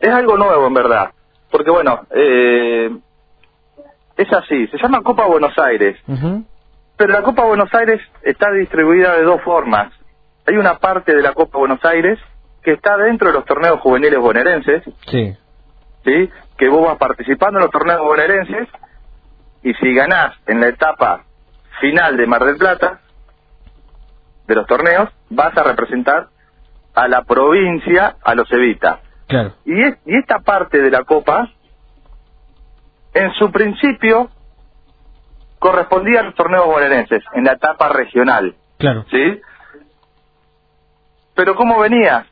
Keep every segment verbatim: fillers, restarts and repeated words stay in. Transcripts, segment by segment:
es algo nuevo en verdad, porque bueno, eh, es así, se llama Copa Buenos Aires, uh-huh. pero la Copa Buenos Aires está distribuida de dos formas. Hay una parte de la Copa Buenos Aires que está dentro de los torneos juveniles bonaerenses, sí. ¿sí? Que vos vas participando en los torneos bonaerenses y si ganás en la etapa final de Mar del Plata, de los torneos, vas a representar a la provincia, a los Evita. Claro. Y, es, y esta parte de la Copa, en su principio, correspondía a los torneos bonaerenses, en la etapa regional. Claro. ¿Sí? Pero ¿cómo venía?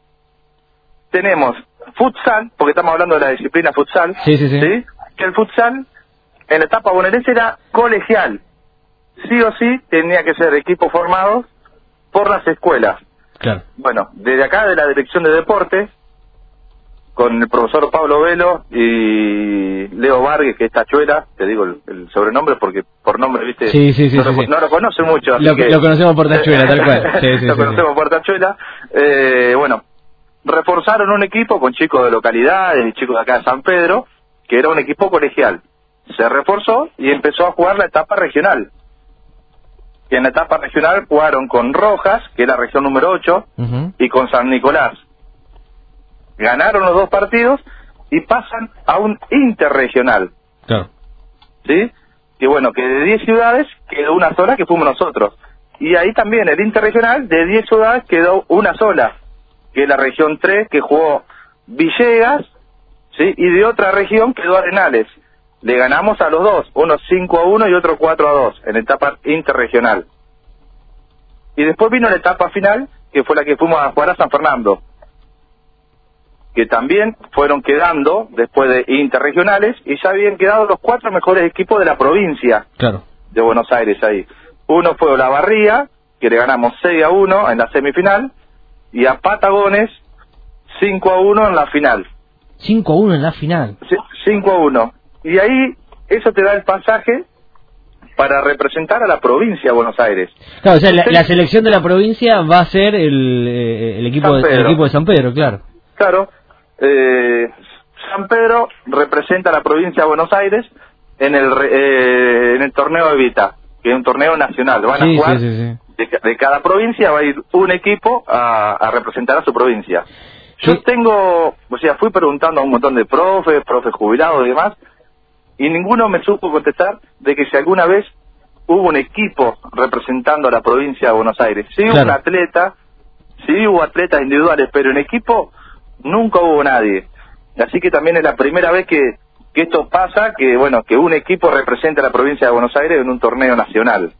Tenemos futsal, porque estamos hablando de la disciplina futsal, sí, sí, sí. ¿sí? Que el futsal en la etapa bonaerense era colegial. Sí o sí tenía que ser equipos formados por las escuelas. Claro. Bueno, desde acá de la Dirección de Deportes, con el profesor Pablo Velo y Leo Vargas, que es Tachuela, te digo el, el sobrenombre porque por nombre, viste, sí, sí, sí, no, sí, lo, sí. no lo conoce mucho. Así lo, que, lo conocemos por Tachuela, tal cual. Sí, sí, lo sí, conocemos sí. por Tachuela. Eh, bueno, reforzaron un equipo con chicos de localidades y chicos de acá de San Pedro, que era un equipo colegial. Se reforzó y empezó a jugar la etapa regional. Y en la etapa regional jugaron con Rojas, que es la región número ocho, uh-huh. y con San Nicolás. Ganaron los dos partidos y pasan a un interregional. Claro. ¿Sí? Que bueno, que de diez ciudades quedó una sola, que fuimos nosotros. Y ahí también el interregional, de diez ciudades quedó una sola, que es la región tres, que jugó Villegas, ¿sí? Y de otra región quedó Arenales. Le ganamos a los dos, uno cinco a uno y otro cuatro a dos, en etapa interregional. Y después vino la etapa final, que fue la que fuimos a jugar a San Fernando, que también fueron quedando, después de interregionales, y ya habían quedado los cuatro mejores equipos de la provincia, claro, de Buenos Aires ahí. Uno fue Olavarría, que le ganamos seis a uno en la semifinal, y a Patagones cinco a uno en la final. cinco a uno en la final. cinco a uno. Y ahí eso te da el pasaje para representar a la provincia de Buenos Aires. Claro, o sea, la, la selección de la provincia va a ser el, eh, el, equipo, de, el equipo de San Pedro, claro. Claro. Eh, San Pedro representa a la provincia de Buenos Aires en el eh, en el torneo Evita, que es un torneo nacional. Van sí, a jugar sí, sí, sí. De, de cada provincia, va a ir un equipo a, a representar a su provincia. Yo sí. tengo, o sea, fui preguntando a un montón de profes, profes jubilados y demás, y ninguno me supo contestar de que si alguna vez hubo un equipo representando a la provincia de Buenos Aires. Sí hubo claro. un atleta, sí hubo atletas individuales, pero en equipo nunca hubo nadie. Así que también es la primera vez que, que esto pasa, que bueno, que un equipo representa a la provincia de Buenos Aires en un torneo nacional.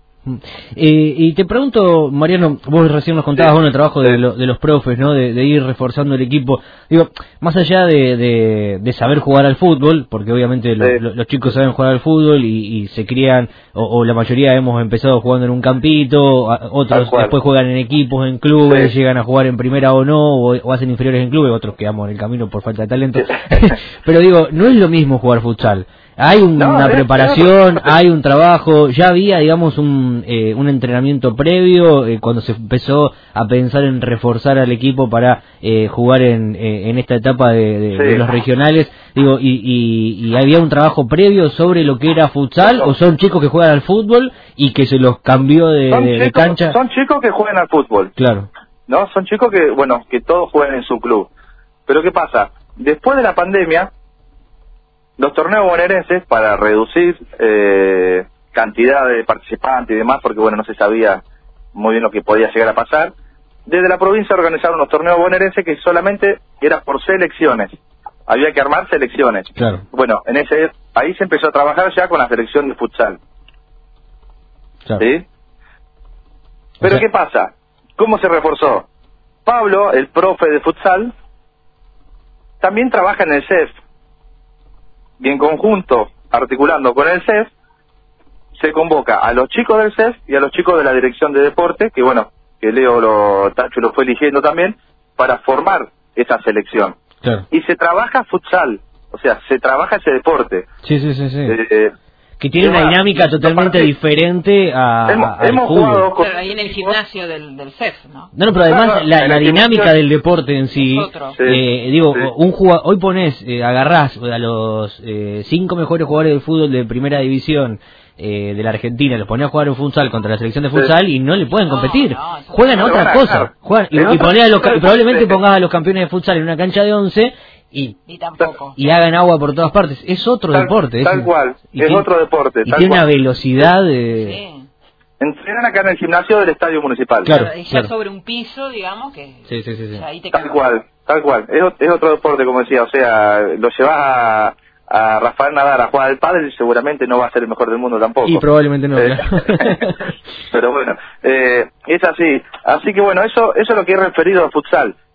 Eh, y te pregunto, Mariano, vos recién nos contabas, sí, bueno, el trabajo de, lo, de los profes, ¿no? De, de ir reforzando el equipo. Digo, más allá de, de, de saber jugar al fútbol, porque obviamente sí. lo, lo, los chicos saben jugar al fútbol y, y se crían, o, o la mayoría hemos empezado jugando en un campito, otros después juegan en equipos, en clubes, sí. llegan a jugar en primera o no, o, o hacen inferiores en clubes, otros quedamos en el camino por falta de talento. Pero digo, no es lo mismo jugar futsal. Hay un, no, una es, preparación, es, hay un trabajo, ya había, digamos, un eh, un entrenamiento previo eh, cuando se empezó a pensar en reforzar al equipo para eh, jugar en eh, en esta etapa de, de, sí. de los regionales, digo, y, y, y había un trabajo previo sobre lo que era futsal, no, no. o son chicos que juegan al fútbol y que se los cambió de, de, chicos, de cancha. Son chicos que juegan al fútbol. Claro. No, son chicos que, bueno, que todos juegan en su club. Pero ¿qué pasa? Después de la pandemia, los torneos bonaerenses, para reducir eh, cantidad de participantes y demás, porque bueno, no se sabía muy bien lo que podía llegar a pasar, desde la provincia organizaron los torneos bonaerenses que solamente era por selecciones. Había que armar selecciones. Claro. Bueno, en ese ahí se empezó a trabajar ya con la selección de futsal. Claro. ¿Sí? Pero o sea... ¿qué pasa? ¿Cómo se reforzó? Pablo, el profe de futsal, también trabaja en el C E F. Y en conjunto, articulando con el C E F, se convoca a los chicos del C E F y a los chicos de la Dirección de Deporte, que bueno, que Leo lo, Tacho lo fue eligiendo también, para formar esa selección. Claro. Y se trabaja futsal, o sea, se trabaja ese deporte. Sí, sí, sí, sí. Eh, que tiene una dinámica totalmente diferente a, hemos, a, al hemos fútbol. jugado con... Pero ahí en el gimnasio del, del C E F, ¿no? No, no, pero además Claro, la, en la el dinámica gimnasio- del deporte en sí, Es otro. Sí, eh, digo, sí. un jugador, hoy pones, eh, agarrás a los eh, cinco mejores jugadores de fútbol de primera división eh, de la Argentina, los ponés a jugar en futsal contra la selección de futsal Sí. y no le pueden No, competir. no, eso Juegan a no le otra van a cosa. ganar. Juegan, y, Es y, otra- ponés a los, ca- otra- probablemente sí. pongas a los campeones de futsal en una cancha de once y, Y tampoco. y hagan agua por todas partes. Es otro Tal- deporte. tal es, cual, y es tiene- otro deporte, Y tal tiene cual. una velocidad de... Sí. Entrenan acá en el gimnasio del Estadio Municipal. Claro. Y ya claro. sobre un piso, digamos, que Sí, sí, sí, sí. ya ahí te Tal cagas. cual, tal cual. Es, o- es otro deporte, como decía, o sea, lo llevas a, a Rafael Nadal a jugar al pádel y seguramente no va a ser el mejor del mundo tampoco. Y probablemente no, Eh, claro. Pero bueno, eh, es así. Así que bueno, eso eso es lo que he referido al futsal.